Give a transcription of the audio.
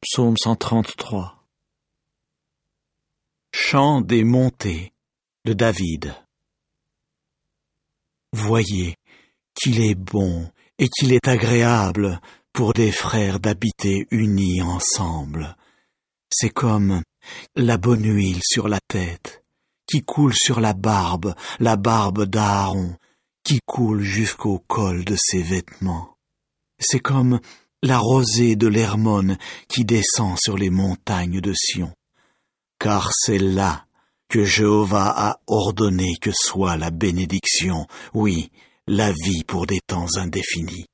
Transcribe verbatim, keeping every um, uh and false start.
Psaume cent trente-trois. Chant des montées de David. Voyez qu'il est bon et qu'il est agréable pour des frères d'habiter unis ensemble. C'est comme la bonne huile sur la tête, qui coule sur la barbe, la barbe d'Aaron, qui coule jusqu'au col de ses vêtements. C'est comme la rosée de l'Hermon qui descend sur les montagnes de Sion. Car c'est là que Jéhovah a ordonné que soit la bénédiction, oui, la vie pour des temps indéfinis.